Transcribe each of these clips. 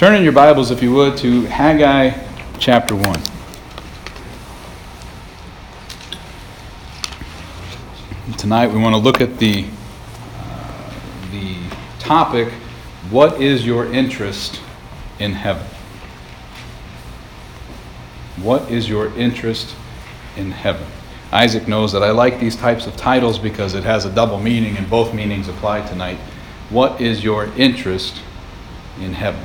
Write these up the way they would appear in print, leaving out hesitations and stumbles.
Turn in your Bibles, if you would, to Haggai chapter 1. Tonight we want to look at the topic, what is your interest in heaven? What is your interest in heaven? Isaac knows that I like these types of titles because it has a double meaning and both meanings apply tonight. What is your interest in heaven?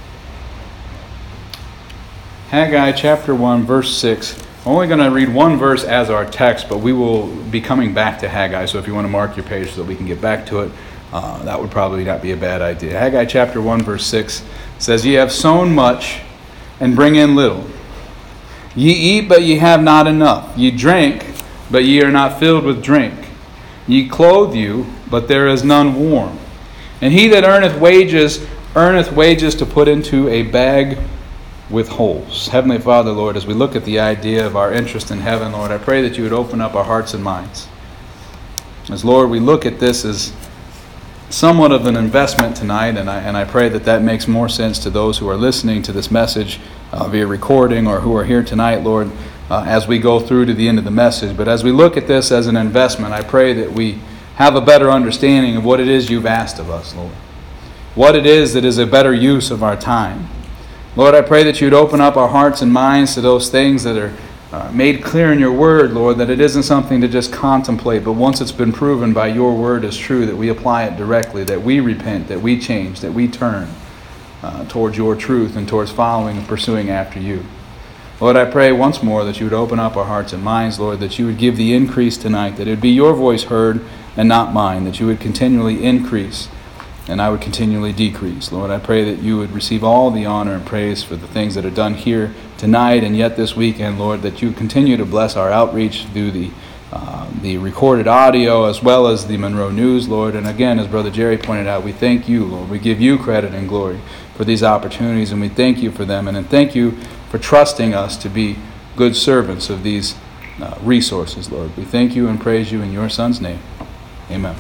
Haggai chapter 1 verse 6. I'm only going to read one verse as our text, but we will be coming back to Haggai, so if you want to mark your page so that we can get back to it, that would probably not be a bad idea. Haggai chapter 1 verse 6 says, Ye have sown much and bring in little. Ye eat, but ye have not enough. Ye drink, but ye are not filled with drink. Ye clothe you, but there is none warm. And he that earneth wages to put into a bag with holes. Heavenly Father, Lord, as we look at the idea of our interest in heaven, Lord, I pray that you would open up our hearts and minds. As, Lord, we look at this as somewhat of an investment tonight, and I pray that that makes more sense to those who are listening to this message via recording or who are here tonight, Lord, as we go through to the end of the message. But as we look at this as an investment, I pray that we have a better understanding of what it is you've asked of us, Lord. What it is that is a better use of our time. Lord, I pray that you'd open up our hearts and minds to those things that are made clear in your word, Lord, that it isn't something to just contemplate, but once it's been proven by your word as true, that we apply it directly, that we repent, that we change, that we turn towards your truth and towards following and pursuing after you. Lord, I pray once more that you would open up our hearts and minds, Lord, that you would give the increase tonight, that it would be your voice heard and not mine, that you would continually increase and I would continually decrease. Lord, I pray that you would receive all the honor and praise for the things that are done here tonight and yet this weekend, Lord, that you continue to bless our outreach through the recorded audio as well as the Monroe News, Lord. And again, as Brother Jerry pointed out, we thank you, Lord. We give you credit and glory for these opportunities, and we thank you for them. And then thank you for trusting us to be good servants of these resources, Lord. We thank you and praise you in your Son's name. Amen.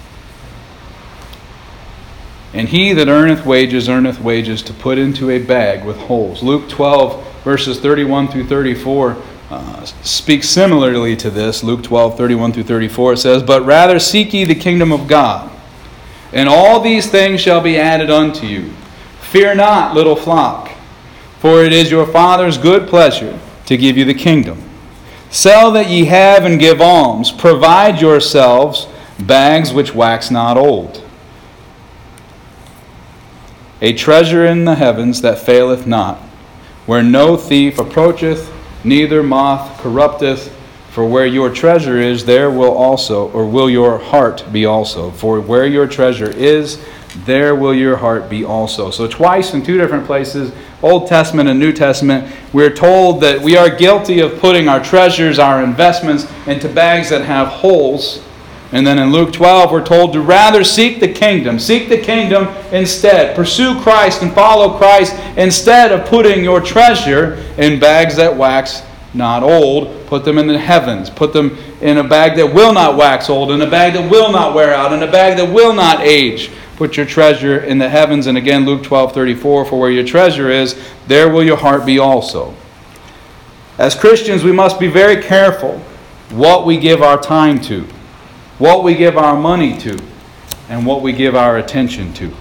And he that earneth wages to put into a bag with holes. Luke 12, verses 31 through 34 speaks similarly to this. Luke 12, 31 through 34, it says, But rather seek ye the kingdom of God, and all these things shall be added unto you. Fear not, little flock, for it is your Father's good pleasure to give you the kingdom. Sell that ye have and give alms. Provide yourselves bags which wax not old, a treasure in the heavens that faileth not, where no thief approacheth, neither moth corrupteth. For where your treasure is, there will your heart be also. For where your treasure is, there will your heart be also. So twice in two different places, Old Testament and New Testament, we're told that we are guilty of putting our treasures, our investments, into bags that have holes. And then in Luke 12, we're told to rather seek the kingdom. Seek the kingdom instead. Pursue Christ and follow Christ instead of putting your treasure in bags that wax not old. Put them in the heavens. Put them in a bag that will not wax old, in a bag that will not wear out, in a bag that will not age. Put your treasure in the heavens. And again, Luke 12:34, for where your treasure is, there will your heart be also. As Christians, we must be very careful what we give our time to, what we give our money to, and what we give our attention to.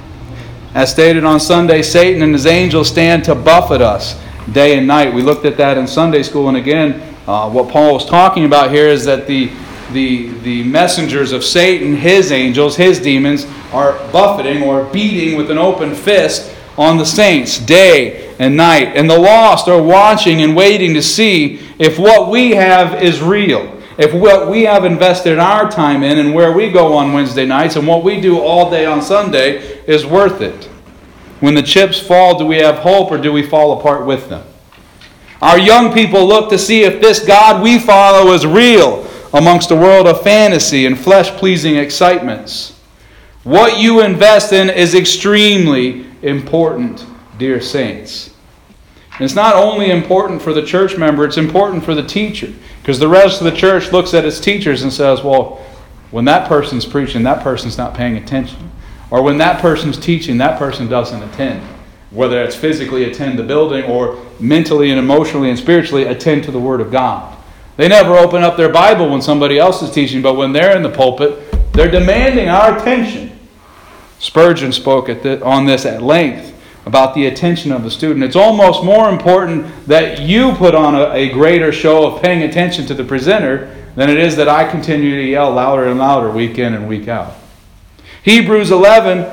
As stated on Sunday, Satan and his angels stand to buffet us day and night. We looked at that in Sunday school, and again, what Paul was talking about here is that the messengers of Satan, his angels, his demons, are buffeting or beating with an open fist on the saints day and night. And the lost are watching and waiting to see if what we have is real. If what we have invested our time in and where we go on Wednesday nights and what we do all day on Sunday is worth it. When the chips fall, do we have hope or do we fall apart with them? Our young people look to see if this God we follow is real amongst a world of fantasy and flesh-pleasing excitements. What you invest in is extremely important, dear saints. And it's not only important for the church member, it's important for the teacher. Because the rest of the church looks at its teachers and says, well, when that person's preaching, that person's not paying attention. Or when that person's teaching, that person doesn't attend. whether it's physically attend the building or mentally and emotionally and spiritually attend to the Word of God. They never open up their Bible when somebody else is teaching, but when they're in the pulpit, they're demanding our attention. Spurgeon spoke on this at length about the attention of the student. It's almost more important that you put on a greater show of paying attention to the presenter than it is that I continue to yell louder and louder week in and week out. Hebrews 11,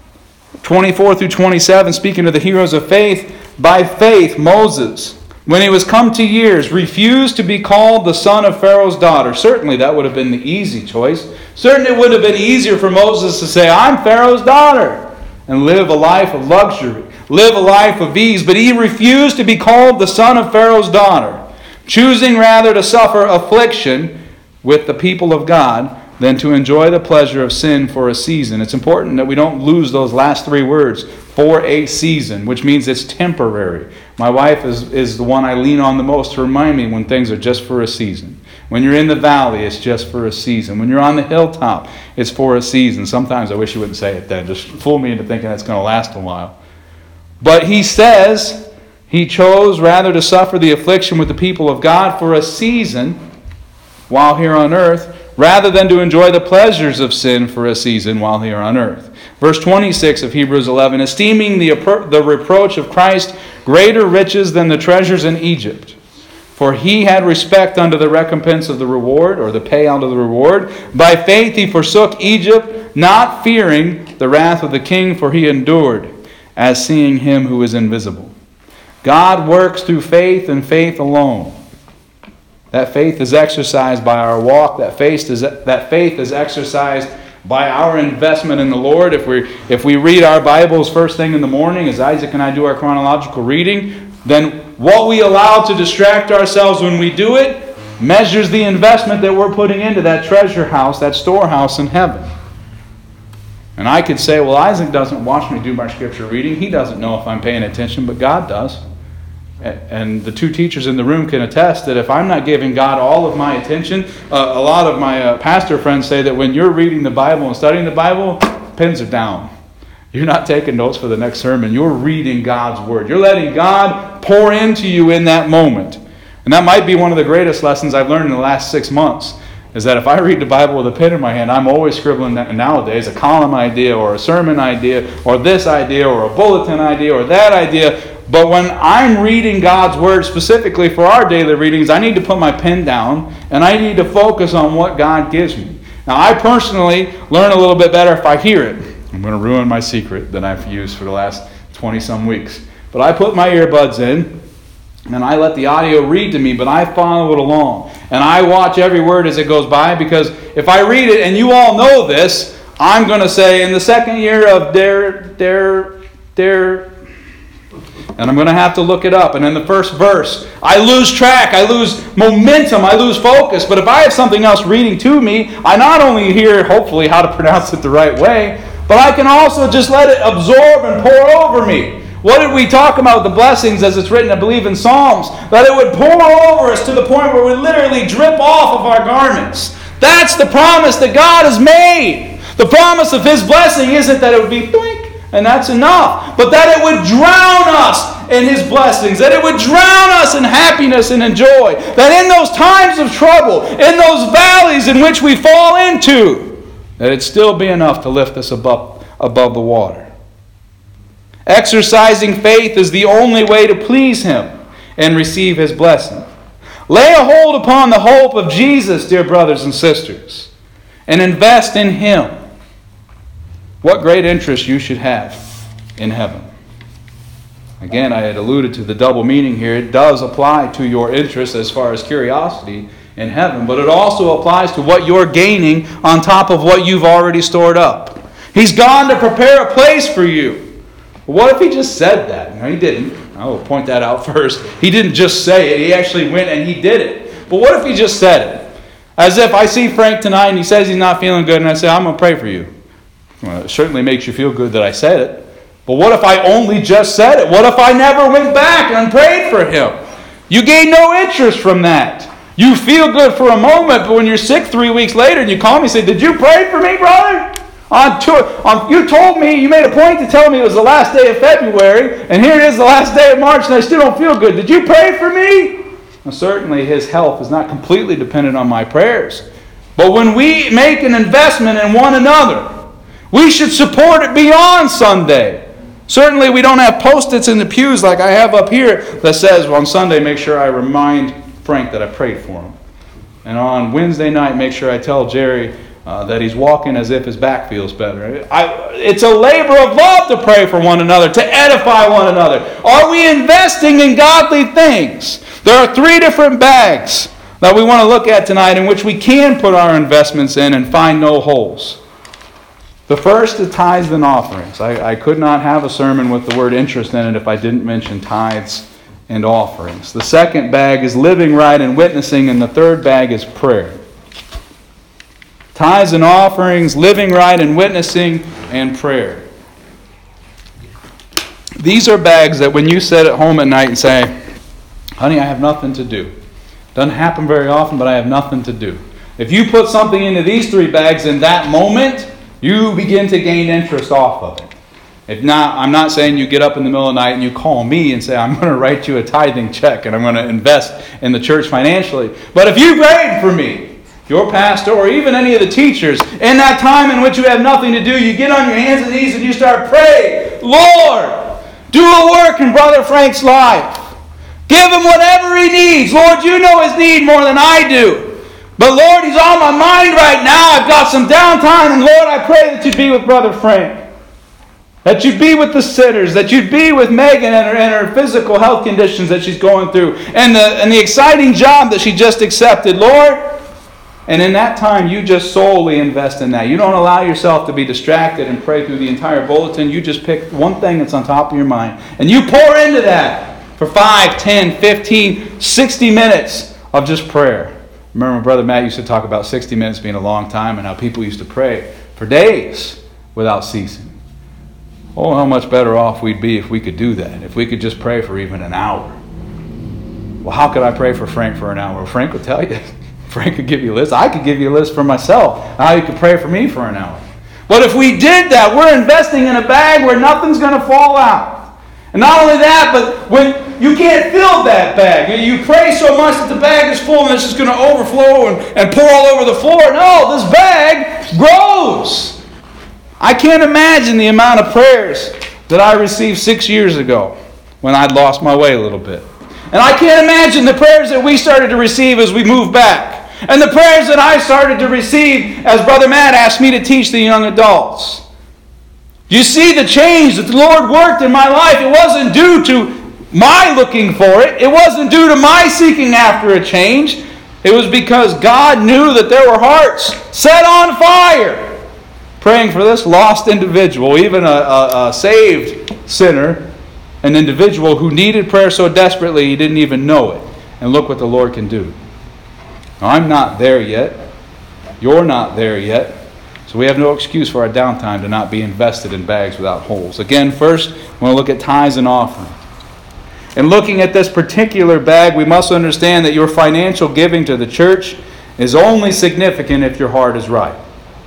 24 through 27, speaking of the heroes of faith, by faith Moses, when he was come to years, refused to be called the son of Pharaoh's daughter. Certainly that would have been the easy choice. Certainly it would have been easier for Moses to say, I'm Pharaoh's daughter, and live a life of luxury, live a life of ease. But he refused to be called the son of Pharaoh's daughter, choosing rather to suffer affliction with the people of God than to enjoy the pleasure of sin for a season. It's important that we don't lose those last three words, for a season, which means it's temporary. My wife is the one I lean on the most to remind me when things are just for a season. When you're in the valley, it's just for a season. When you're on the hilltop, it's for a season. Sometimes I wish you wouldn't say it then. Just fool me into thinking that's going to last a while. But he says he chose rather to suffer the affliction with the people of God for a season while here on earth, rather than to enjoy the pleasures of sin for a season while here on earth. Verse 26 of Hebrews 11, esteeming the reproach of Christ greater riches than the treasures in Egypt. For he had respect unto the recompense of the reward, or the payout of the reward. By faith he forsook Egypt, not fearing the wrath of the king, for he endured, as seeing him who is invisible. God works through faith and faith alone. That faith is exercised by our walk. That faith is exercised by our investment in the Lord. If we read our Bibles first thing in the morning, as Isaac and I do our chronological reading, then what we allow to distract ourselves when we do it measures the investment that we're putting into that treasure house, that storehouse in heaven. And I could say, well, Isaac doesn't watch me do my scripture reading. He doesn't know if I'm paying attention, but God does. And the two teachers in the room can attest that if I'm not giving God all of my attention, a lot of my pastor friends say that when you're reading the Bible and studying the Bible, pens are down. You're not taking notes for the next sermon. You're reading God's Word. You're letting God pour into you in that moment. And that might be one of the greatest lessons I've learned in the last 6 months, is that if I read the Bible with a pen in my hand, I'm always scribbling nowadays a column idea or a sermon idea or this idea or a bulletin idea or that idea. But when I'm reading God's Word specifically for our daily readings, I need to put my pen down and I need to focus on what God gives me. Now, I personally learn a little bit better if I hear it. I'm going to ruin my secret that I've used for the last 20-some weeks. But I put my earbuds in and I let the audio read to me, but I follow it along. And I watch every word as it goes by, because if I read it, and you all know this, I'm going to say, in the second year of and I'm going to have to look it up. And in the first verse, I lose track, I lose momentum, I lose focus. But if I have something else reading to me, I not only hear, hopefully, how to pronounce it the right way, but I can also just let it absorb and pour over me. What did we talk about the blessings as it's written, I believe, in Psalms? That it would pour over us to the point where we literally drip off of our garments. That's the promise that God has made. The promise of His blessing isn't that it would be doink, and that's enough, but that it would drown us in His blessings, that it would drown us in happiness and in joy, that in those times of trouble, in those valleys in which we fall into, that it'd still be enough to lift us above the water. Exercising faith is the only way to please Him and receive His blessing. Lay a hold upon the hope of Jesus, dear brothers and sisters, and invest in Him. What great interest you should have in heaven. Again, I had alluded to the double meaning here. It does apply to your interest as far as curiosity in heaven, but it also applies to what you're gaining on top of what you've already stored up. He's gone to prepare a place for you. What if He just said that? No, He didn't. I will point that out first. He didn't just say it. He actually went and He did it. But what if He just said it? As if I see Frank tonight and he says he's not feeling good and I say, I'm going to pray for you. Well, it certainly makes you feel good that I said it. But what if I only just said it? What if I never went back and prayed for him? You gain no interest from that. You feel good for a moment, but when you're sick 3 weeks later and you call me and say, did you pray for me, brother? You told me, you made a point to tell me it was the last day of February, and here it is the last day of March, and I still don't feel good. Did you pray for me? Well, certainly his health is not completely dependent on my prayers. But when we make an investment in one another, we should support it beyond Sunday. Certainly we don't have Post-its in the pews like I have up here that says, well, on Sunday make sure I remind Frank that I prayed for him. And on Wednesday night make sure I tell Jerry that he's walking as if his back feels better. It's a labor of love to pray for one another, to edify one another. Are we investing in godly things? There are 3 different bags that we want to look at tonight in which we can put our investments in and find no holes. The first is tithes and offerings. I could not have a sermon with the word interest in it if I didn't mention tithes and offerings. The second bag is living right and witnessing, and the third bag is prayer. Tithes and offerings, living right and witnessing, and prayer. These are bags that when you sit at home at night and say, honey, I have nothing to do. Doesn't happen very often, but I have nothing to do. If you put something into these 3 bags in that moment, you begin to gain interest off of it. If not, I'm not saying you get up in the middle of the night and you call me and say, I'm going to write you a tithing check and I'm going to invest in the church financially. But if you prayed for me, your pastor, or even any of the teachers, in that time in which you have nothing to do, you get on your hands and knees and you start praying, Lord, do a work in Brother Frank's life. Give him whatever he needs. Lord, you know his need more than I do. But Lord, he's on my mind right now. I've got some downtime, and Lord, I pray that you'd be with Brother Frank. That you'd be with the sinners. That you'd be with Megan and her physical health conditions that she's going through. And the exciting job that she just accepted. Lord, and in that time, you just solely invest in that. You don't allow yourself to be distracted and pray through the entire bulletin. You just pick one thing that's on top of your mind. And you pour into that for 5, 10, 15, 60 minutes of just prayer. Remember, Brother Matt used to talk about 60 minutes being a long time and how people used to pray for days without ceasing. Oh, how much better off we'd be if we could do that, if we could just pray for even an hour. Well, how could I pray for Frank for an hour? Well, Frank would tell you. Frank could give you a list. I could give you a list for myself, how you could pray for me for an hour. But if we did that, we're investing in a bag where nothing's going to fall out. And not only that, but when you can't fill that bag. You pray so much that the bag is full and it's just going to overflow and pour all over the floor. No, this bag grows. I can't imagine the amount of prayers that I received 6 years ago when I'd lost my way a little bit. And I can't imagine the prayers that we started to receive as we moved back. And the prayers that I started to receive as Brother Matt asked me to teach the young adults. You see the change that the Lord worked in my life. It wasn't due to my looking for it. It wasn't due to my seeking after a change. It was because God knew that there were hearts set on fire, praying for this lost individual, even a saved sinner, an individual who needed prayer so desperately he didn't even know it. And look what the Lord can do. Now, I'm not there yet. You're not there yet. So we have no excuse for our downtime to not be invested in bags without holes. Again, first, we want to look at tithes and offerings. In looking at this particular bag, we must understand that your financial giving to the church is only significant if your heart is right.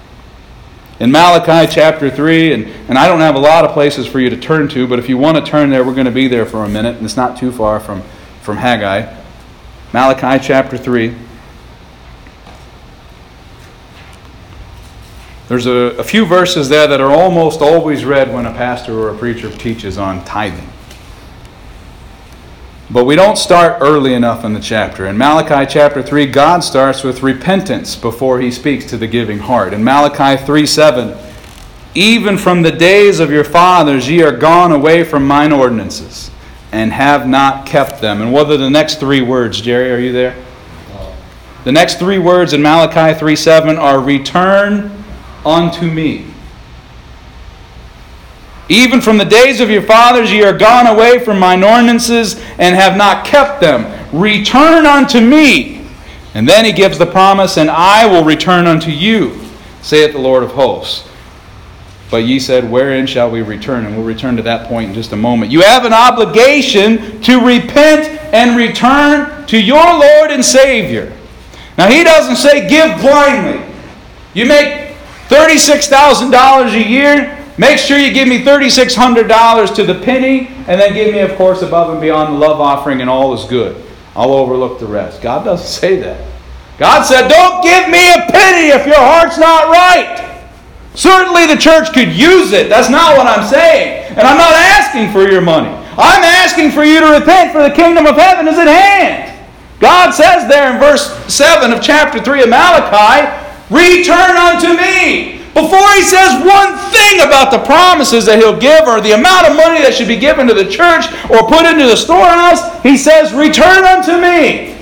In Malachi chapter 3, and I don't have a lot of places for you to turn to, but if you want to turn there, we're going to be there for a minute, and it's not too far from Haggai. Malachi chapter 3. There's a few verses there that are almost always read when a pastor or a preacher teaches on tithing. But we don't start early enough in the chapter. In Malachi chapter 3, God starts with repentance before he speaks to the giving heart. In Malachi 3:7, even from the days of your fathers ye are gone away from mine ordinances, and have not kept them. And what are the next 3 words? Jerry, are you there? The next 3 words in Malachi 3:7 are return unto me. Even from the days of your fathers ye are gone away from mine ordinances and have not kept them. Return unto me. And then he gives the promise, and I will return unto you, saith the Lord of hosts. But ye said, wherein shall we return? And we'll return to that point in just a moment. You have an obligation to repent and return to your Lord and Savior. Now he doesn't say give blindly. You make $36,000 a year. Make sure you give me $3,600 to the penny, and then give me, of course, above and beyond the love offering, and all is good. I'll overlook the rest. God doesn't say that. God said, don't give me a penny if your heart's not right. Certainly the church could use it. That's not what I'm saying. And I'm not asking for your money. I'm asking for you to repent, for the kingdom of heaven is at hand. God says there in verse 7 of chapter 3 of Malachi, return unto me. Before he says one thing about the promises that he'll give or the amount of money that should be given to the church or put into the storehouse, he says, return unto me.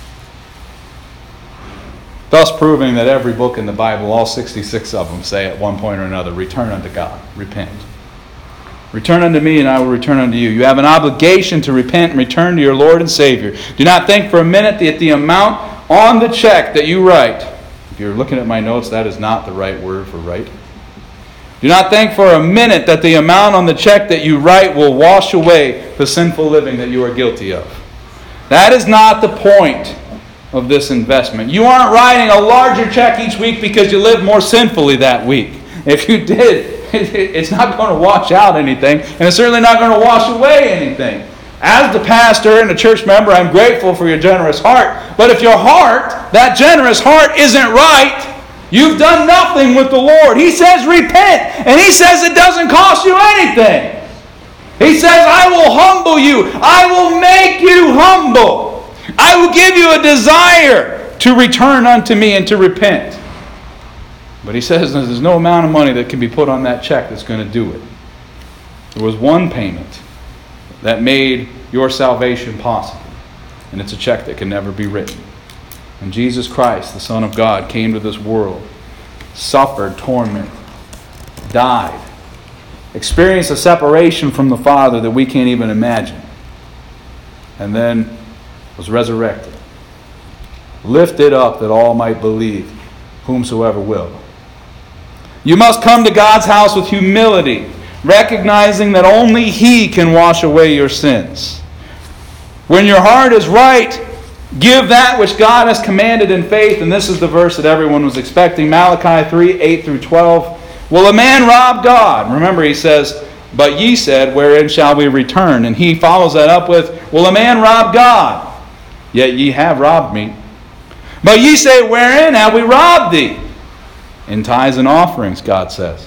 Thus proving that every book in the Bible, all 66 of them, say at one point or another, return unto God, repent. Return unto me and I will return unto you. You have an obligation to repent and return to your Lord and Savior. Do not think for a minute that the amount on the check that you write, if you're looking at my notes, that is not the right word for write. Do not think for a minute that the amount on the check that you write will wash away the sinful living that you are guilty of. That is not the point of this investment. You aren't writing a larger check each week because you live more sinfully that week. If you did, it's not going to wash out anything, and it's certainly not going to wash away anything. As the pastor and a church member, I'm grateful for your generous heart. But if your heart, that generous heart, isn't right, you've done nothing with the Lord. He says repent, and He says it doesn't cost you anything. He says, I will humble you. I will make you humble. I will give you a desire to return unto me and to repent. But He says there's no amount of money that can be put on that check that's going to do it. There was one payment that made your salvation possible. And it's a check that can never be written. And Jesus Christ, the Son of God, came to this world, suffered torment, died, experienced a separation from the Father that we can't even imagine, and then was resurrected, lifted up that all might believe, whomsoever will. You must come to God's house with humility, recognizing that only He can wash away your sins. When your heart is right, give that which God has commanded in faith. And this is the verse that everyone was expecting. Malachi 3, 8 through 12. Will a man rob God? Remember, he says, but ye said, wherein shall we return? And he follows that up with, will a man rob God? Yet ye have robbed me. But ye say, wherein have we robbed thee? In tithes and offerings, God says.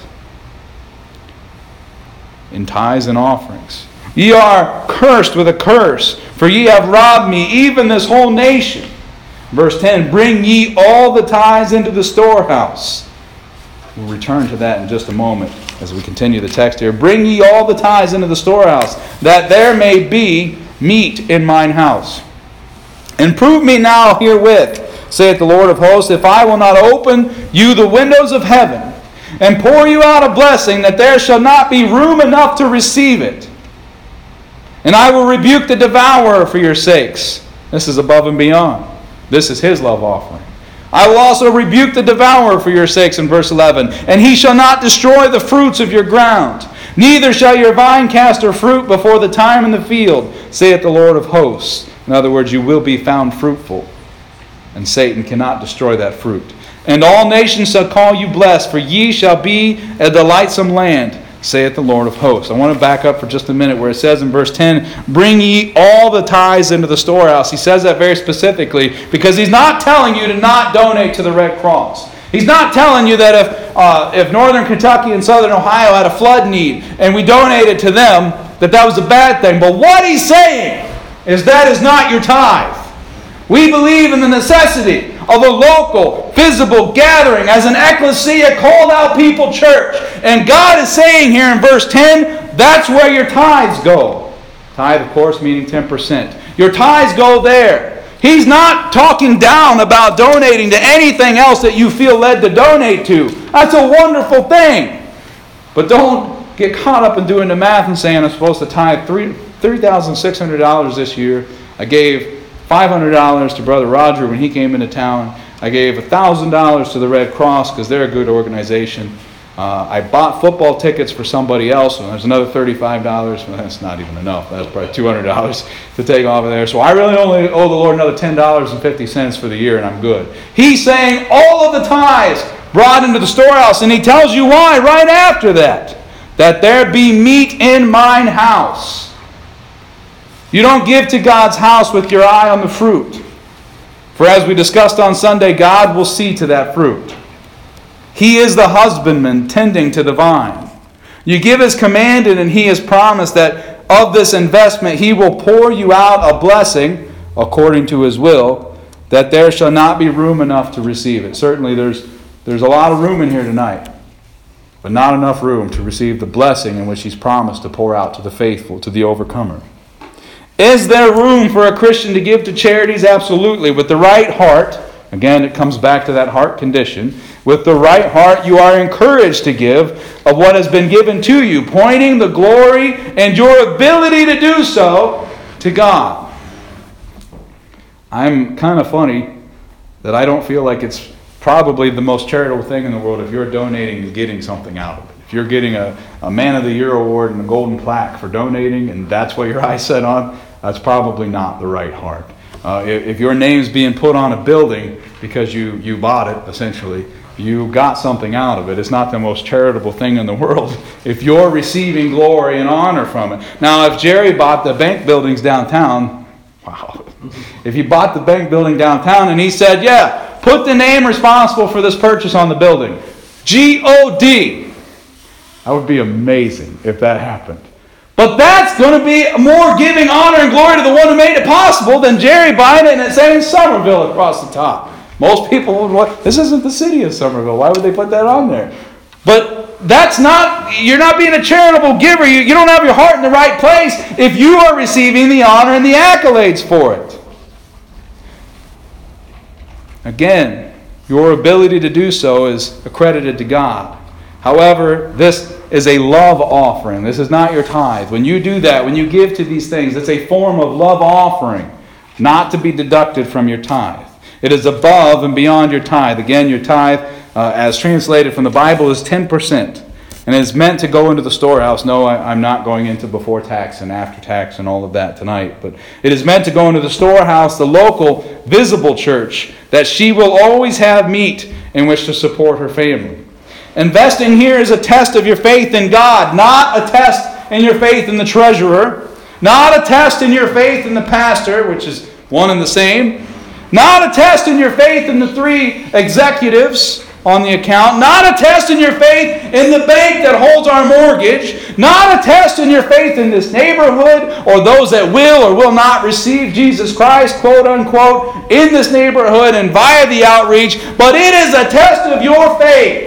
In tithes and offerings. Ye are cursed with a curse, for ye have robbed me, even this whole nation. Verse 10, bring ye all the tithes into the storehouse. We'll return to that in just a moment as we continue the text here. Bring ye all the tithes into the storehouse, that there may be meat in mine house. And prove me now herewith, saith the Lord of hosts, if I will not open you the windows of heaven, and pour you out a blessing, that there shall not be room enough to receive it. And I will rebuke the devourer for your sakes. This is above and beyond. This is His love offering. I will also rebuke the devourer for your sakes in verse 11. And he shall not destroy the fruits of your ground. Neither shall your vine cast her fruit before the time in the field, saith the Lord of hosts. In other words, you will be found fruitful. And Satan cannot destroy that fruit. And all nations shall call you blessed, for ye shall be a delightsome land, saith the Lord of hosts. I want to back up for just a minute where it says in verse 10, bring ye all the tithes into the storehouse. He says that very specifically because He's not telling you to not donate to the Red Cross. He's not telling you that if Northern Kentucky and Southern Ohio had a flood need and we donated to them, that was a bad thing. But what He's saying is that is not your tithe. We believe in the necessity of a local, visible gathering as an ecclesia, called out people church. And God is saying here in verse 10, that's where your tithes go. Tithe, of course, meaning 10%. Your tithes go there. He's not talking down about donating to anything else that you feel led to donate to. That's a wonderful thing. But don't get caught up in doing the math and saying I'm supposed to tithe $3,600 this year. I gave $500 to Brother Roger when he came into town. I gave $1,000 to the Red Cross because they're a good organization. I bought football tickets for somebody else, and there's another $35. Well, that's not even enough. That's probably $200 to take off of there. So I really only owe the Lord another $10.50 for the year, and I'm good. He's saying all of the tithes brought into the storehouse. And he tells you why right after that. That there be meat in mine house. You don't give to God's house with your eye on the fruit. For as we discussed on Sunday, God will see to that fruit. He is the husbandman tending to the vine. You give as commanded, and he has promised that of this investment he will pour you out a blessing according to his will, that there shall not be room enough to receive it. Certainly there's a lot of room in here tonight, but not enough room to receive the blessing in which he's promised to pour out to the faithful, to the overcomer. Is there room for a Christian to give to charities? Absolutely. With the right heart, again it comes back to that heart condition. With the right heart, you are encouraged to give of what has been given to you, pointing the glory and your ability to do so to God. I'm kind of funny that I don't feel like it's probably the most charitable thing in the world if you're donating and getting something out of it. If you're getting a Man of the Year award and a golden plaque for donating, and that's what your eyes set on, that's probably not the right heart. If your name's being put on a building because you bought it, essentially, you got something out of it. It's not the most charitable thing in the world if you're receiving glory and honor from it. Now, if Jerry bought the bank buildings downtown, wow. If he bought the bank building downtown and he said, yeah, put the name responsible for this purchase on the building, G-O-D, that would be amazing if that happened. But that's going to be more giving honor and glory to the one who made it possible than Jerry buying it and it saying Somerville across the top. Most people would want, this isn't the city of Somerville. Why would they put that on there? But that's not, you're not being a charitable giver. You don't have your heart in the right place if you are receiving the honor and the accolades for it. Again, your ability to do so is accredited to God. However, this is a love offering. This is not your tithe. When you do that, when you give to these things, it's a form of love offering, not to be deducted from your tithe. It is above and beyond your tithe. Again, your tithe, as translated from the Bible, is 10%. And it is meant to go into the storehouse. No, I'm not going into before tax and after tax and all of that tonight. But it is meant to go into the storehouse, the local, visible church, that she will always have meat in which to support her family. Investing here is a test of your faith in God, not a test in your faith in the treasurer, not a test in your faith in the pastor, which is one and the same, not a test in your faith in the three executives on the account, not a test in your faith in the bank that holds our mortgage, not a test in your faith in this neighborhood or those that will or will not receive Jesus Christ, quote unquote, in this neighborhood and via the outreach, but it is a test of your faith.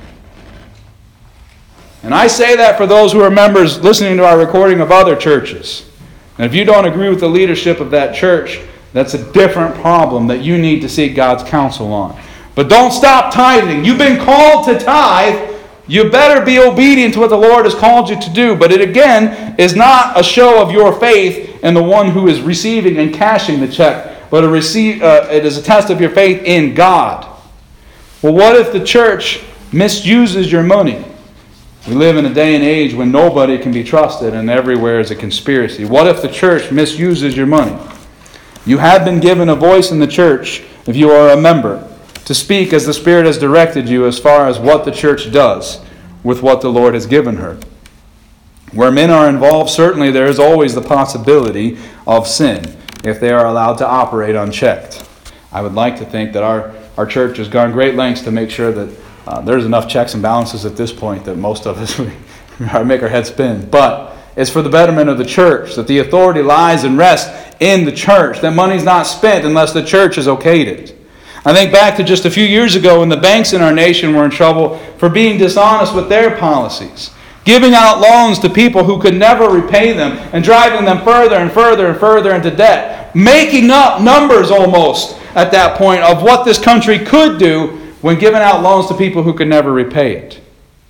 And I say that for those who are members listening to our recording of other churches. And if you don't agree with the leadership of that church, that's a different problem that you need to seek God's counsel on. But don't stop tithing. You've been called to tithe. You better be obedient to what the Lord has called you to do. But it again is not a show of your faith in the one who is receiving and cashing the check, but it is a test of your faith in God. Well, what if the church misuses your money? We live in a day and age when nobody can be trusted and everywhere is a conspiracy. What if the church misuses your money? You have been given a voice in the church, if you are a member, to speak as the Spirit has directed you as far as what the church does with what the Lord has given her. Where men are involved, certainly there is always the possibility of sin if they are allowed to operate unchecked. I would like to think that our church has gone great lengths to make sure that there's enough checks and balances at this point that most of us make our head spin. But it's for the betterment of the church, that the authority lies and rests in the church, that money's not spent unless the church has okayed it. I think back to just a few years ago when the banks in our nation were in trouble for being dishonest with their policies, giving out loans to people who could never repay them and driving them further and further and further into debt, making up numbers almost at that point of what this country could do when giving out loans to people who could never repay it.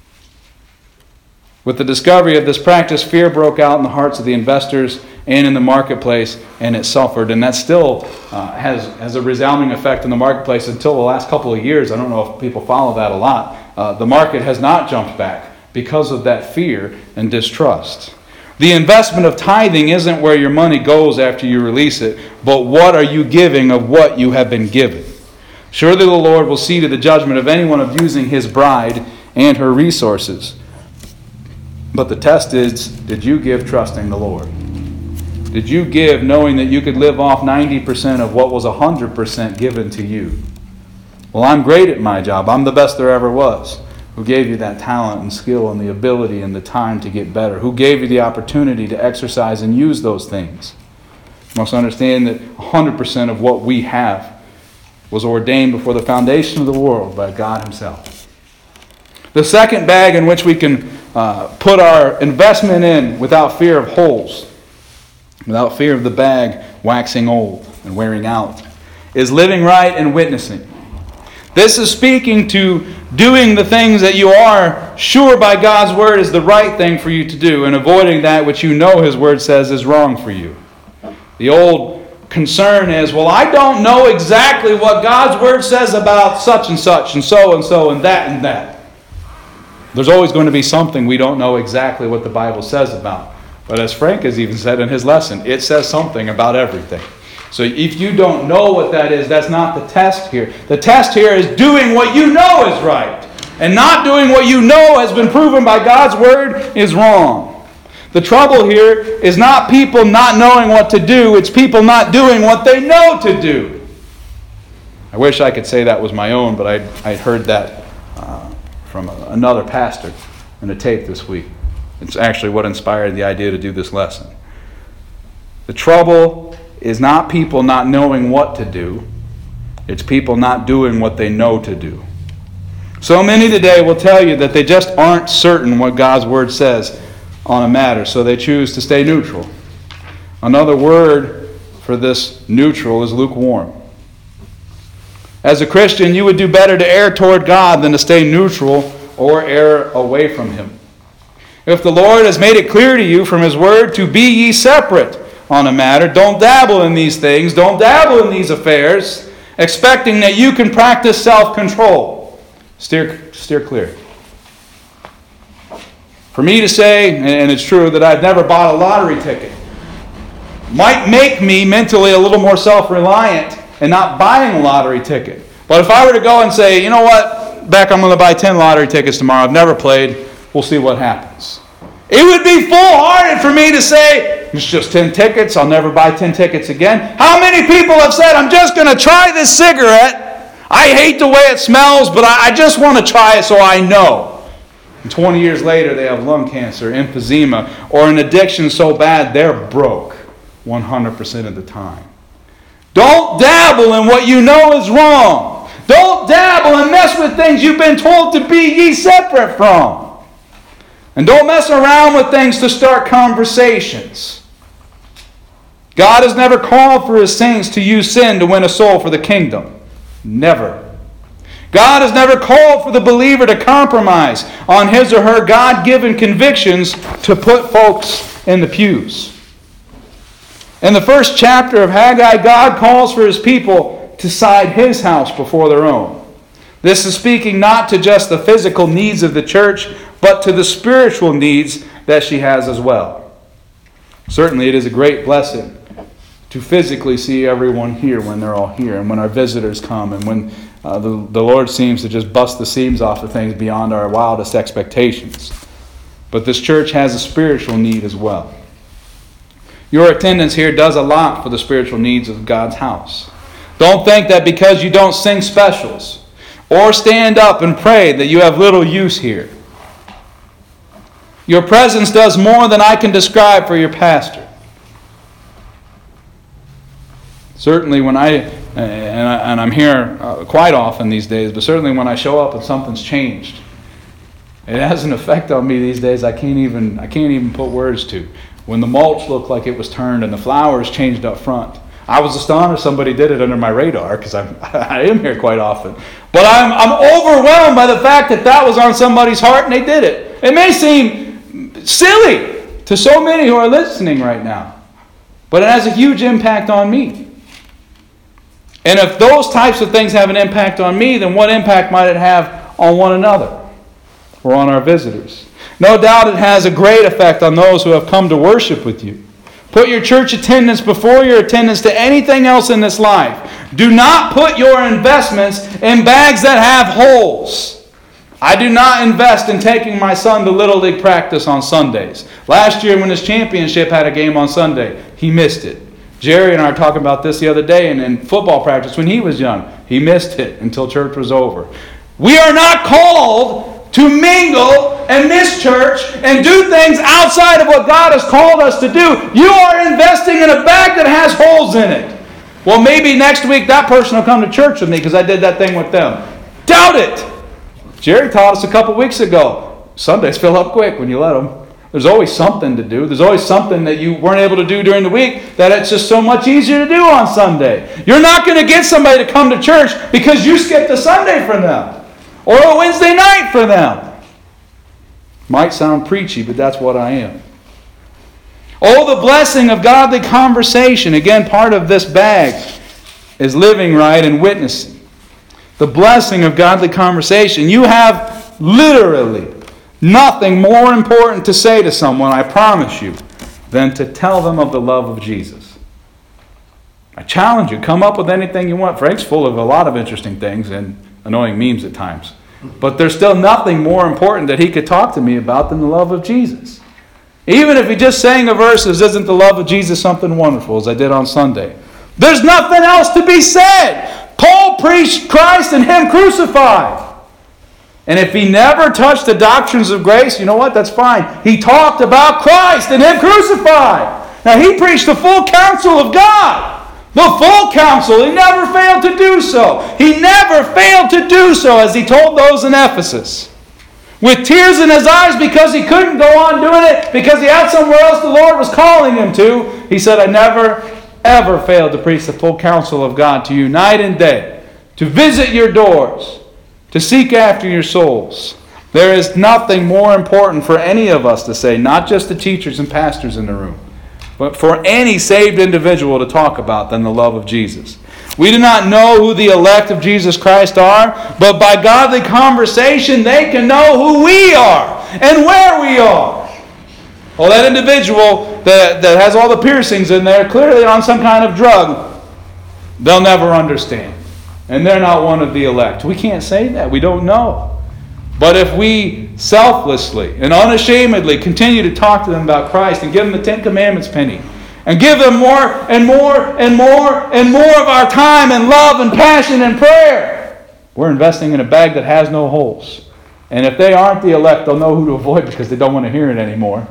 With the discovery of this practice, fear broke out in the hearts of the investors and in the marketplace, and it suffered. And that still has a resounding effect in the marketplace until the last couple of years. I don't know if people follow that a lot. The market has not jumped back because of that fear and distrust. The investment of tithing isn't where your money goes after you release it, but what are you giving of what you have been given? Surely the Lord will see to the judgment of anyone abusing his bride and her resources. But the test is, did you give trusting the Lord? Did you give knowing that you could live off 90% of what was 100% given to you? Well, I'm great at my job. I'm the best there ever was. Who gave you that talent and skill and the ability and the time to get better? Who gave you the opportunity to exercise and use those things? You must understand that 100% of what we have was ordained before the foundation of the world by God Himself. The second bag in which we can put our investment in without fear of holes, without fear of the bag waxing old and wearing out, is living right and witnessing. This is speaking to doing the things that you are sure by God's Word is the right thing for you to do, and avoiding that which you know His Word says is wrong for you. The old concern is, well, I don't know exactly what God's Word says about such and such and so and that and that. There's always going to be something we don't know exactly what the Bible says about. But as Frank has even said in his lesson, it says something about everything. So if you don't know what that is, that's not the test here. The test here is doing what you know is right. And not doing what you know has been proven by God's Word is wrong. The trouble here is not people not knowing what to do. It's people not doing what they know to do. I wish I could say that was my own, but I heard that from another pastor in a tape this week. It's actually what inspired the idea to do this lesson. The trouble is not people not knowing what to do. It's people not doing what they know to do. So many today will tell you that they just aren't certain what God's Word says on a matter, so they choose to stay neutral. Another word for this neutral is lukewarm. As a Christian, you would do better to err toward God than to stay neutral or err away from Him. If the Lord has made it clear to you from His Word to be ye separate on a matter, don't dabble in these things, don't dabble in these affairs, expecting that you can practice self-control. Steer clear. For me to say, and it's true, that I've never bought a lottery ticket, might make me mentally a little more self-reliant and not buying a lottery ticket. But if I were to go and say, you know what, Beck, I'm going to buy 10 lottery tickets tomorrow, I've never played, we'll see what happens. It would be foolhardy for me to say, it's just 10 tickets, I'll never buy 10 tickets again. How many people have said, I'm just going to try this cigarette. I hate the way it smells, but I just want to try it so I know. And 20 years later, they have lung cancer, emphysema, or an addiction so bad they're broke 100% of the time. Don't dabble in what you know is wrong. Don't dabble and mess with things you've been told to be ye separate from. And don't mess around with things to start conversations. God has never called for His saints to use sin to win a soul for the kingdom. Never. God has never called for the believer to compromise on his or her God-given convictions to put folks in the pews. In the first chapter of Haggai, God calls for His people to side His house before their own. This is speaking not to just the physical needs of the church, but to the spiritual needs that she has as well. Certainly it is a great blessing to physically see everyone here when they're all here, and when our visitors come, and when the Lord seems to just bust the seams off of things beyond our wildest expectations. But this church has a spiritual need as well. Your attendance here does a lot for the spiritual needs of God's house. Don't think that because you don't sing specials or stand up and pray that you have little use here. Your presence does more than I can describe for your pastor. Certainly when and I'm here quite often these days, but certainly when I show up and something's changed, it has an effect on me these days I can't even put words to. When the mulch looked like it was turned and the flowers changed up front, I was astonished somebody did it under my radar, because I am here quite often. But I'm overwhelmed by the fact that was on somebody's heart and they did it. It may seem silly to so many who are listening right now, but it has a huge impact on me. And if those types of things have an impact on me, then what impact might it have on one another or on our visitors? No doubt it has a great effect on those who have come to worship with you. Put your church attendance before your attendance to anything else in this life. Do not put your investments in bags that have holes. I do not invest in taking my son to Little League practice on Sundays. Last year when his championship had a game on Sunday, he missed it. Jerry and I were talking about this the other day in football practice when he was young. He missed it until church was over. We are not called to mingle and miss church and do things outside of what God has called us to do. You are investing in a bag that has holes in it. Well, maybe next week that person will come to church with me because I did that thing with them. Doubt it. Jerry taught us a couple weeks ago, Sundays fill up quick when you let them. There's always something to do. There's always something that you weren't able to do during the week that it's just so much easier to do on Sunday. You're not going to get somebody to come to church because you skipped a Sunday for them or a Wednesday night for them. Might sound preachy, but that's what I am. Oh, the blessing of godly conversation. Again, part of this bag is living right and witnessing. The blessing of godly conversation. You have literally nothing more important to say to someone, I promise you, than to tell them of the love of Jesus. I challenge you, come up with anything you want. Frank's full of a lot of interesting things and annoying memes at times. But there's still nothing more important that he could talk to me about than the love of Jesus. Even if he just sang a verse, isn't the love of Jesus something wonderful, as I did on Sunday? There's nothing else to be said. Paul preached Christ and Him crucified. And if he never touched the doctrines of grace, you know what? That's fine. He talked about Christ and Him crucified. Now he preached the full counsel of God. The full counsel. He never failed to do so. He never failed to do so, as he told those in Ephesus. With tears in his eyes because he couldn't go on doing it, because he had somewhere else the Lord was calling him to. He said, I never ever failed to preach the full counsel of God to you night and day, to visit your doors, to seek after your souls. There is nothing more important for any of us to say, not just the teachers and pastors in the room, but for any saved individual to talk about than the love of Jesus. We do not know who the elect of Jesus Christ are, but by godly conversation they can know who we are and where we are. Well, that individual that has all the piercings in there, clearly on some kind of drug, they'll never understand. And they're not one of the elect. We can't say that. We don't know. But if we selflessly and unashamedly continue to talk to them about Christ and give them the Ten Commandments penny, and give them more and more and more and more of our time and love and passion and prayer, we're investing in a bag that has no holes. And if they aren't the elect, they'll know who to avoid because they don't want to hear it anymore.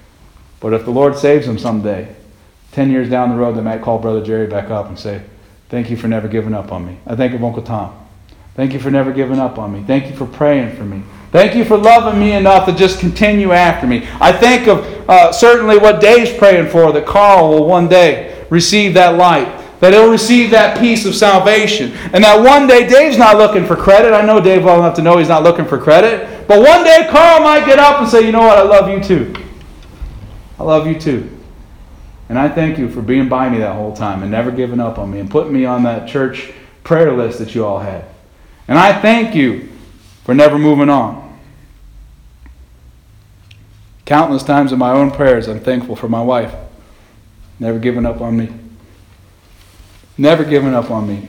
But if the Lord saves them someday, 10 years down the road, they might call Brother Jerry back up and say, thank you for never giving up on me. I think of Uncle Tom. Thank you for never giving up on me. Thank you for praying for me. Thank you for loving me enough to just continue after me. I think of certainly what Dave's praying for, that Carl will one day receive that light, that he'll receive that peace of salvation. And that one day, Dave's not looking for credit. I know Dave well enough to know he's not looking for credit. But one day, Carl might get up and say, you know what, I love you too. I love you too. And I thank you for being by me that whole time and never giving up on me and putting me on that church prayer list that you all had. And I thank you for never moving on. Countless times in my own prayers, I'm thankful for my wife. Never giving up on me. Never giving up on me.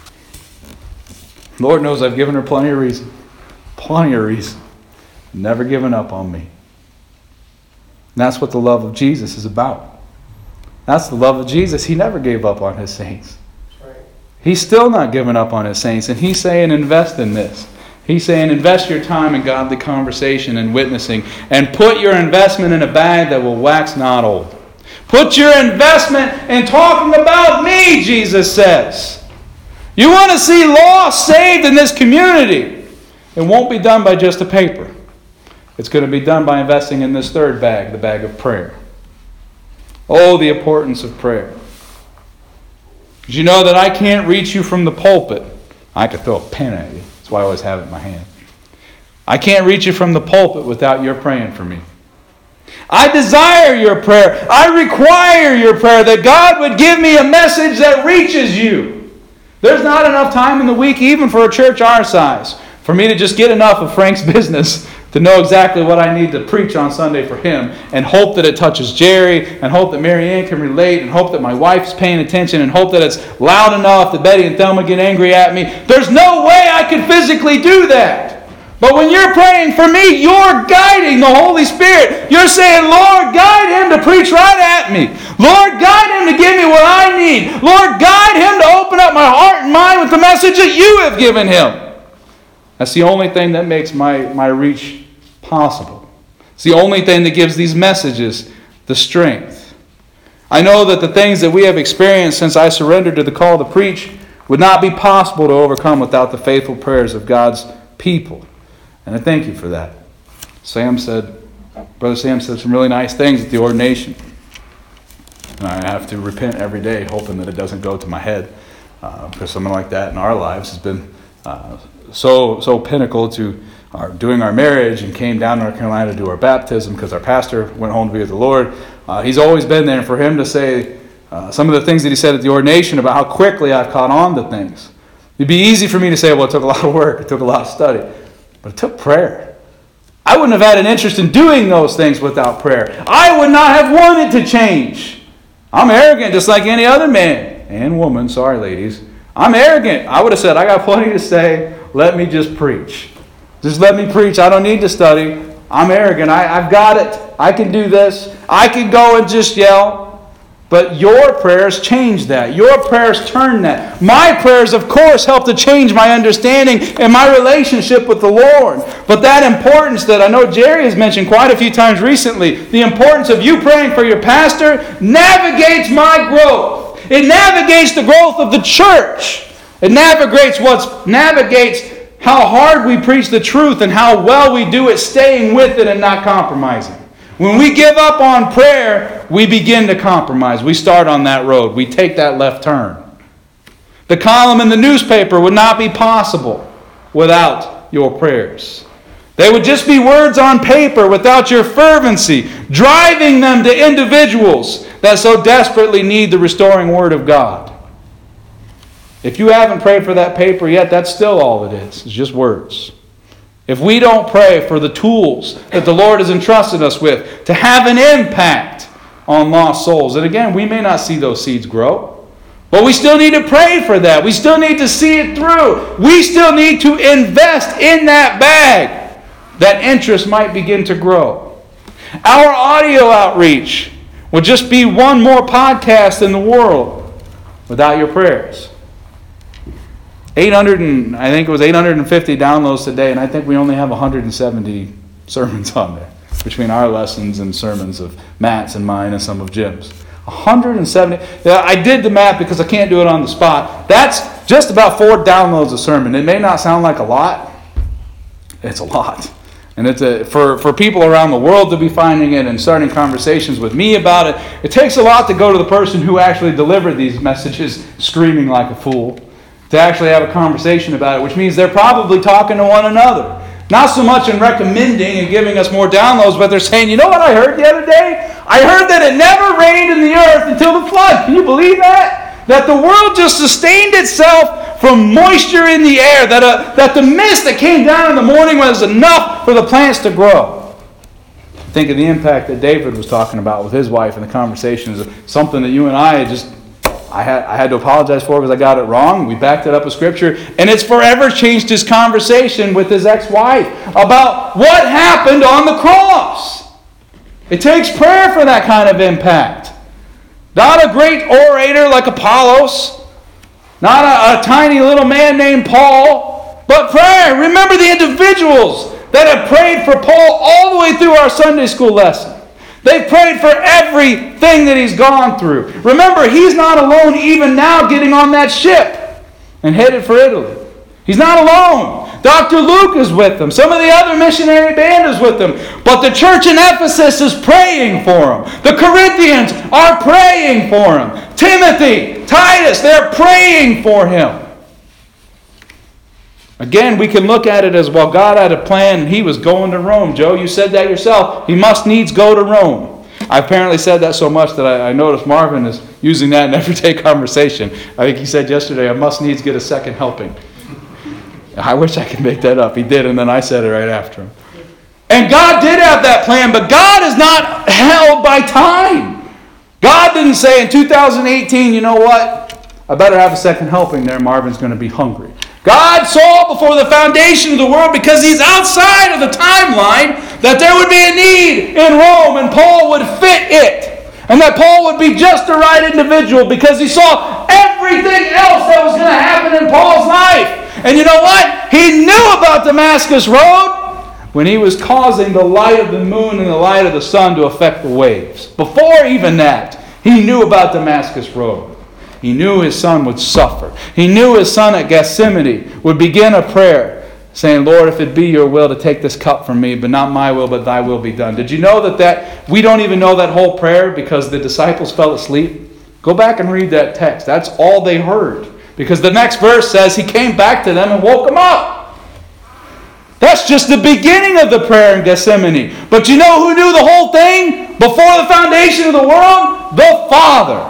Lord knows I've given her plenty of reason. Plenty of reason. Never giving up on me. And that's what the love of Jesus is about. That's the love of Jesus. He never gave up on His saints. He's still not giving up on His saints. And He's saying, invest in this. He's saying, invest your time in godly conversation and witnessing. And put your investment in a bag that will wax not old. Put your investment in talking about me, Jesus says. You want to see lost saved in this community. It won't be done by just a paper. It's going to be done by investing in this third bag, the bag of prayer. Oh, the importance of prayer. Did you know that I can't reach you from the pulpit? I could throw a pen at you. That's why I always have it in my hand. I can't reach you from the pulpit without your praying for me. I desire your prayer. I require your prayer that God would give me a message that reaches you. There's not enough time in the week, even for a church our size, for me to just get enough of Frank's business to know exactly what I need to preach on Sunday for him, and hope that it touches Jerry, and hope that Mary Ann can relate, and hope that my wife's paying attention, and hope that it's loud enough that Betty and Thelma get angry at me. There's no way I could physically do that. But when you're praying for me, you're guiding the Holy Spirit. You're saying, Lord, guide him to preach right at me. Lord, guide him to give me what I need. Lord, guide him to open up my heart and mind with the message that you have given him. That's the only thing that makes my reach possible. It's the only thing that gives these messages the strength. I know that the things that we have experienced since I surrendered to the call to preach would not be possible to overcome without the faithful prayers of God's people. And I thank you for that. Brother Sam said some really nice things at the ordination. And I have to repent every day, hoping that it doesn't go to my head. Because someone like that in our lives has been so pinnacle to doing our marriage, and came down to North Carolina to do our baptism because our pastor went home to be with the Lord. He's always been there. And for him to say some of the things that he said at the ordination about how quickly I've caught on to things. It'd be easy for me to say, well, it took a lot of work, it took a lot of study. But it took prayer. I wouldn't have had an interest in doing those things without prayer. I would not have wanted to change. I'm arrogant just like any other man and woman. Sorry, ladies. I'm arrogant. I would have said, I got plenty to say. Let me just preach. Just let me preach. I don't need to study. I'm arrogant. I've got it. I can do this. I can go and just yell. But your prayers change that. Your prayers turn that. My prayers, of course, help to change my understanding and my relationship with the Lord. But that importance that I know Jerry has mentioned quite a few times recently, the importance of you praying for your pastor, navigates my growth. It navigates the growth of the church. It navigates how hard we preach the truth and how well we do it, staying with it and not compromising. When we give up on prayer, we begin to compromise. We start on that road. We take that left turn. The column in the newspaper would not be possible without your prayers. They would just be words on paper without your fervency, driving them to individuals that so desperately need the restoring word of God. If you haven't prayed for that paper yet, that's still all it is. It's just words. If we don't pray for the tools that the Lord has entrusted us with to have an impact on lost souls, and again, we may not see those seeds grow, but we still need to pray for that. We still need to see it through. We still need to invest in that bag. That interest might begin to grow. Our audio outreach would just be one more podcast in the world without your prayers. I think it was 850 downloads today, and I think we only have 170 sermons on there between our lessons and sermons of Matt's and mine and some of Jim's. 170. Yeah, I did the math because I can't do it on the spot. That's just about 4 downloads a sermon. It may not sound like a lot. It's a lot. And it's for people around the world to be finding it and starting conversations with me about it. It takes a lot to go to the person who actually delivered these messages screaming like a fool, to actually have a conversation about it, which means they're probably talking to one another. Not so much in recommending and giving us more downloads, but they're saying, you know what I heard the other day? I heard that it never rained in the earth until the flood. Can you believe that? That the world just sustained itself from moisture in the air. That the mist that came down in the morning was enough for the plants to grow. Think of the impact that David was talking about with his wife in the conversations. Something that you and I had to apologize for because I got it wrong. We backed it up with Scripture. And it's forever changed his conversation with his ex-wife about what happened on the cross. It takes prayer for that kind of impact. Not a great orator like Apollos. Not a tiny little man named Paul. But prayer. Remember the individuals that have prayed for Paul all the way through our Sunday school lesson. They've prayed for everything that he's gone through. Remember, he's not alone even now getting on that ship and headed for Italy. He's not alone. Dr. Luke is with them. Some of the other missionary band is with them. But the church in Ephesus is praying for him. The Corinthians are praying for him. Timothy, Titus, they're praying for him. Again, we can look at it as, well, God had a plan and he was going to Rome. Joe, you said that yourself. He must needs go to Rome. I apparently said that so much that I noticed Marvin is using that in everyday conversation. I think he said yesterday, I must needs get a second helping. I wish I could make that up. He did, and then I said it right after him. And God did have that plan, but God is not held by time. God didn't say in 2018, you know what? I better have a second helping there. Marvin's going to be hungry. God saw before the foundation of the world, because He's outside of the timeline, that there would be a need in Rome and Paul would fit it. And that Paul would be just the right individual, because he saw everything else that was going to happen in Paul's life. And you know what? He knew about Damascus Road when he was causing the light of the moon and the light of the sun to affect the waves. Before even that, he knew about Damascus Road. He knew his son would suffer. He knew his son at Gethsemane would begin a prayer saying, Lord, if it be your will to take this cup from me, but not my will, but thy will be done. Did you know that we don't even know that whole prayer because the disciples fell asleep? Go back and read that text. That's all they heard. Because the next verse says he came back to them and woke them up. That's just the beginning of the prayer in Gethsemane. But you know who knew the whole thing before the foundation of the world? The Father,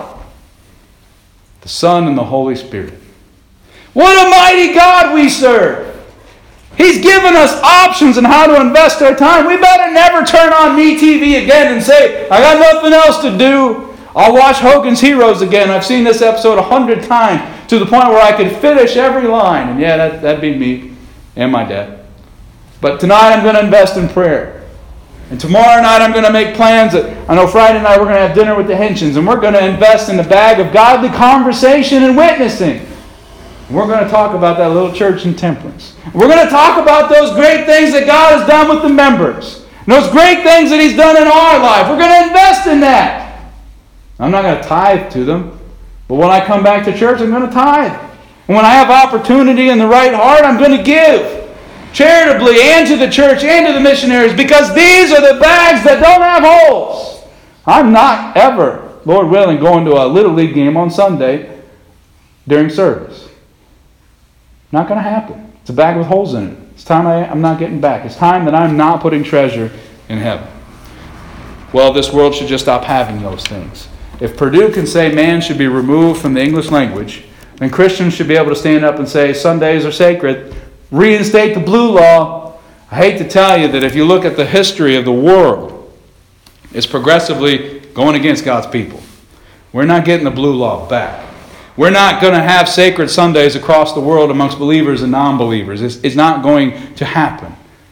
the Son, and the Holy Spirit. What a mighty God we serve. He's given us options on how to invest our time. We better never turn on MeTV again and say, I got nothing else to do. I'll watch Hogan's Heroes again. I've seen this episode 100 times to the point where I could finish every line. And yeah, that'd be me and my dad. But tonight I'm going to invest in prayer. And tomorrow night I'm going to make plans. I know Friday night we're going to have dinner with the Henshins. And we're going to invest in the bag of godly conversation and witnessing. We're going to talk about that little church in Temperance. We're going to talk about those great things that God has done with the members. And those great things that He's done in our life. We're going to invest in that. I'm not going to tithe to them. But when I come back to church, I'm going to tithe. And when I have opportunity in the right heart, I'm going to give. Charitably, and to the church, and to the missionaries. Because these are the bags that don't have holes. I'm not ever, Lord willing, going to a Little League game on Sunday during service. Not going to happen. It's a bag with holes in it. It's time I'm not getting back. It's time that I'm not putting treasure in heaven. Well, this world should just stop having those things. If Purdue can say man should be removed from the English language, then Christians should be able to stand up and say Sundays are sacred, reinstate the blue law. I hate to tell you that if you look at the history of the world, it's progressively going against God's people. We're not getting the blue law back. We're not going to have sacred Sundays across the world amongst believers and non-believers. It's not going to happen.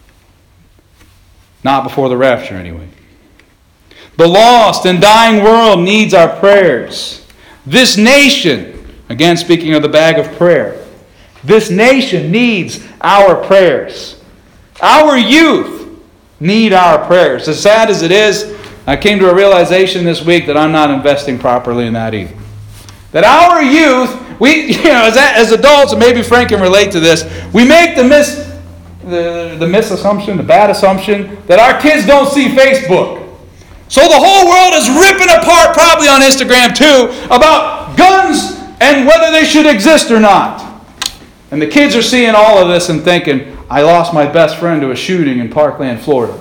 Not before the rapture, anyway. The lost and dying world needs our prayers. This nation, again speaking of the bag of prayer, this nation needs our prayers. Our youth need our prayers. As sad as it is, I came to a realization this week that I'm not investing properly in that either. That our youth, as adults, and maybe Frank can relate to this, we make the misassumption, the bad assumption, that our kids don't see Facebook. So the whole world is ripping apart, probably on Instagram too, about guns and whether they should exist or not. And the kids are seeing all of this and thinking, I lost my best friend to a shooting in Parkland, Florida.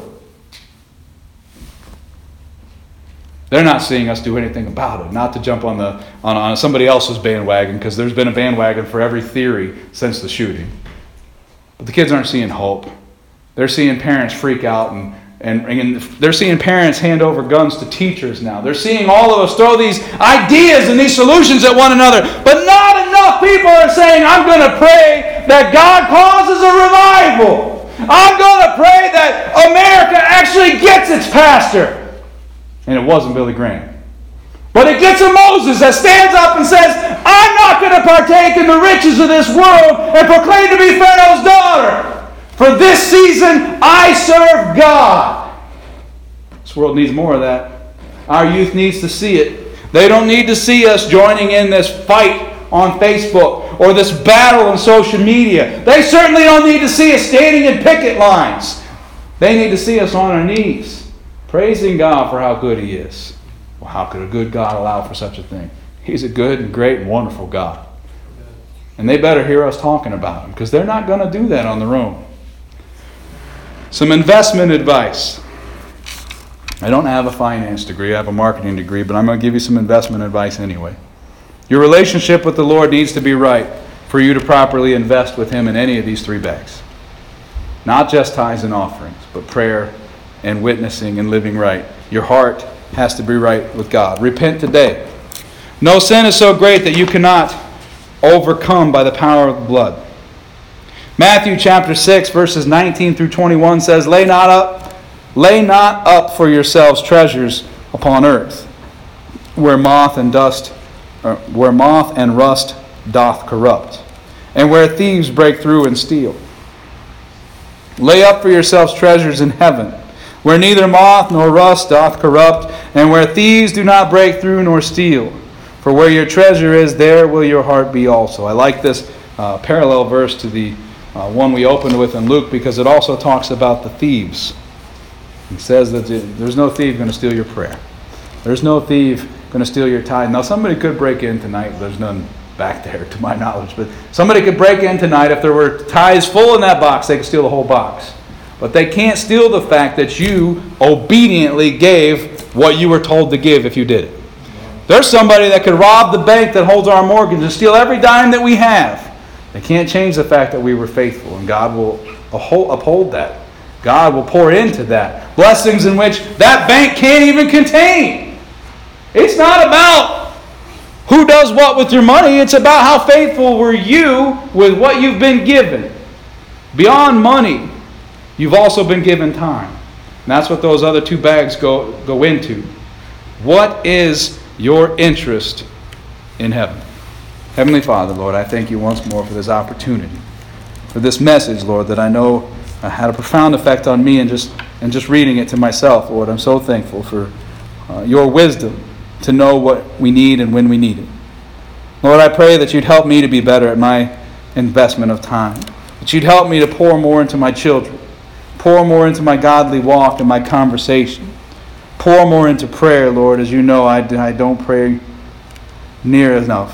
They're not seeing us do anything about it. Not to jump on somebody else's bandwagon, because there's been a bandwagon for every theory since the shooting. But the kids aren't seeing hope. They're seeing parents freak out, and they're seeing parents hand over guns to teachers now. They're seeing all of us throw these ideas and these solutions at one another. But not enough people are saying, I'm going to pray that God causes a revival. I'm going to pray that America actually gets its pastor. And it wasn't Billy Graham. But it gets a Moses that stands up and says, I'm not going to partake in the riches of this world and proclaim to be Pharaoh's daughter. For this season, I serve God. This world needs more of that. Our youth needs to see it. They don't need to see us joining in this fight on Facebook or this battle on social media. They certainly don't need to see us standing in picket lines. They need to see us on our knees, praising God for how good He is. Well, how could a good God allow for such a thing? He's a good and great and wonderful God. And they better hear us talking about Him, because they're not going to do that on their own. Some investment advice. I don't have a finance degree. I have a marketing degree, but I'm going to give you some investment advice anyway. Your relationship with the Lord needs to be right for you to properly invest with Him in any of these three bags. Not just tithes and offerings, but prayer and witnessing and living right. Your heart has to be right with God. Repent today. No sin is so great that you cannot overcome by the power of the blood. Matthew chapter 6, verses 19 through 21 says, Lay not up for yourselves treasures upon earth, where moth and rust doth corrupt, and where thieves break through and steal. Lay up for yourselves treasures in heaven, where neither moth nor rust doth corrupt, and where thieves do not break through nor steal. For where your treasure is, there will your heart be also. I like this parallel verse to the one we opened with in Luke, because it also talks about the thieves. It says that there's no thief going to steal your prayer. There's no thief going to steal your tithe. Now, somebody could break in tonight. There's none back there to my knowledge. But somebody could break in tonight. If there were tithes full in that box, they could steal the whole box. But they can't steal the fact that you obediently gave what you were told to give if you did it. There's somebody that could rob the bank that holds our mortgage and steal every dime that we have. They can't change the fact that we were faithful, and God will uphold that. God will pour into that blessings in which that bank can't even contain. It's not about who does what with your money. It's about how faithful were you with what you've been given. Beyond money, you've also been given time. And that's what those other two bags go into. What is your interest in heaven? Heavenly Father, Lord, I thank you once more for this opportunity, for this message, Lord, that I know had a profound effect on me and just reading it to myself, Lord. I'm so thankful for your wisdom to know what we need and when we need it. Lord, I pray that you'd help me to be better at my investment of time, that you'd help me to pour more into my children, pour more into my godly walk and my conversation, pour more into prayer, Lord. As you know, I don't pray near enough.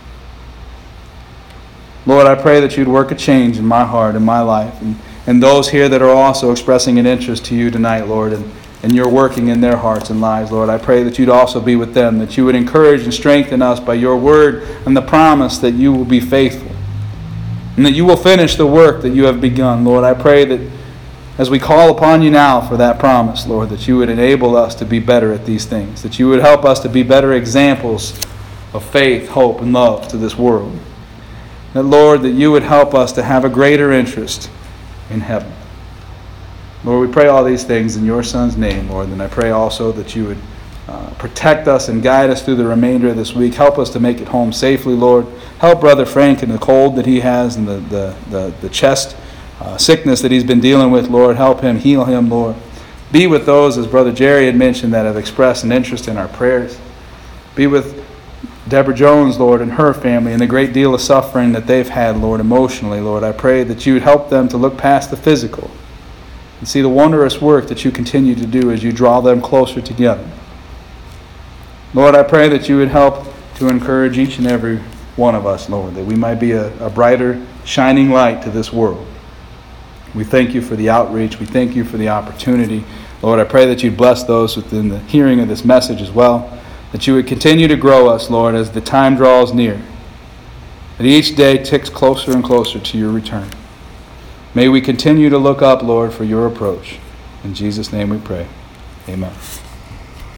Lord, I pray that you'd work a change in my heart and my life, and those here that are also expressing an interest to you tonight, Lord, and you're working in their hearts and lives, Lord. I pray that you'd also be with them, that you would encourage and strengthen us by your word and the promise that you will be faithful and that you will finish the work that you have begun. Lord, I pray that as we call upon you now for that promise, Lord, that you would enable us to be better at these things, that you would help us to be better examples of faith, hope, and love to this world. That, Lord, that you would help us to have a greater interest in heaven. Lord, we pray all these things in your Son's name, Lord, and I pray also that you would protect us and guide us through the remainder of this week. Help us to make it home safely, Lord. Help Brother Frank in the cold that he has and the chest sickness that he's been dealing with, Lord. Help him, heal him, Lord. Be with those, as Brother Jerry had mentioned, that have expressed an interest in our prayers. Be with Deborah Jones, Lord, and her family, and the great deal of suffering that they've had, Lord, emotionally, Lord. I pray that you would help them to look past the physical and see the wondrous work that you continue to do as you draw them closer together. Lord, I pray that you would help to encourage each and every one of us, Lord, that we might be a brighter, shining light to this world. We thank you for the outreach. We thank you for the opportunity. Lord, I pray that you'd bless those within the hearing of this message as well, that you would continue to grow us, Lord, as the time draws near, that each day ticks closer and closer to your return. May we continue to look up, Lord, for your approach. In Jesus' name we pray. Amen.